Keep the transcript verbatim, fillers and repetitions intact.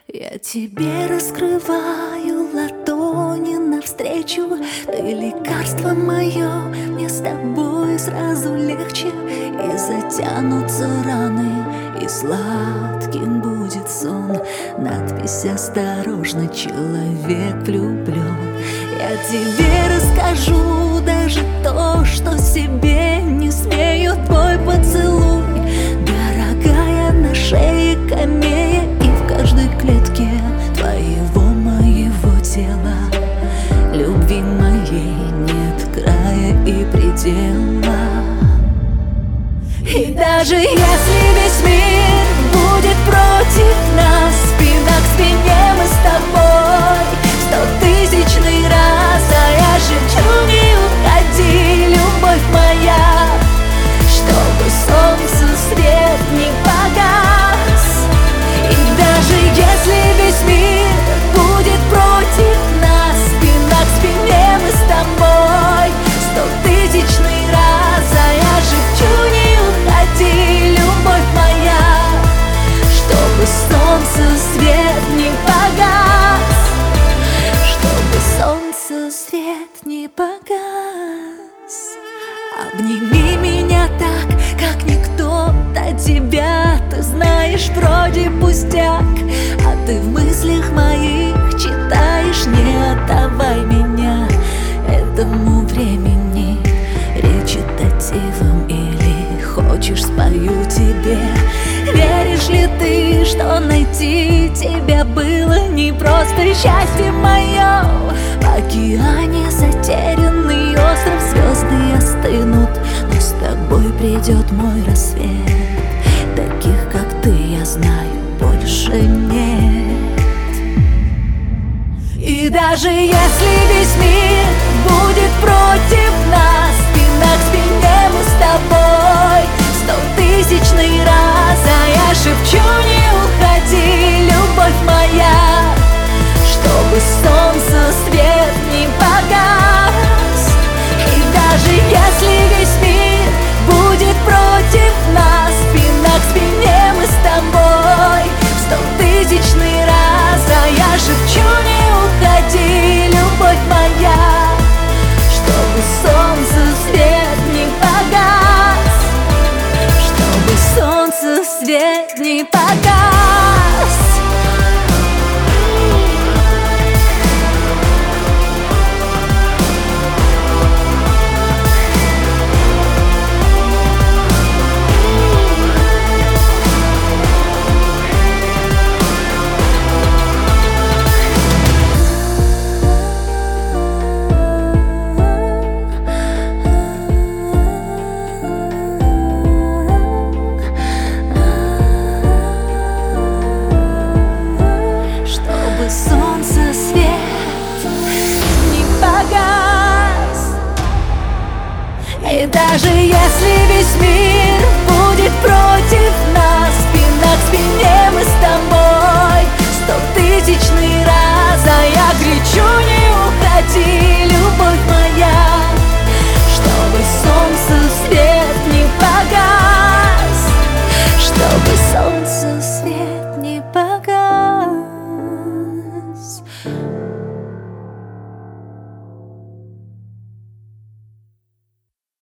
Я тебе раскрываю ладони навстречу. Ты лекарство мое, мне с тобой сразу легче. И затянутся раны, и сладким будет сон. Надпись «Осторожно, человек влюблен». Я тебе расскажу даже то, что себе не смею. Твой поцелуй, дорогая, на шее камея, и в каждой клетке твоего, моего тела. Любви моей нет края и предела. И даже если весь мир будет против нас, спина к спине мы с тобой стотысячный раз, а я шепчу: не уходи, любовь моя, чтобы солнцу свет не погас. И даже если весь мир будет против нас, спина к спине мы с тобой стотысячный раз, а я шепчу: не уходи, любовь моя, чтобы солнцу свет не погас, чтобы солнцу свет не погас. Обними меня так, как никто до тебя. Ты знаешь, вроде пустяк, а ты в мыслях моих читаешь: не отдавай меня этому времени. Речитативом или хочешь, спою тебе. Веришь ли ты, что найти тебя было не просто? Счастье мое в океане затерянный остров, звезды остынут, но с тобой придет мой рассвет. Таких, как ты, я знаю, больше нет. И даже если весь мир будет против нас, спина к спине мы с тобой стотысячный раз, а я шепчу: не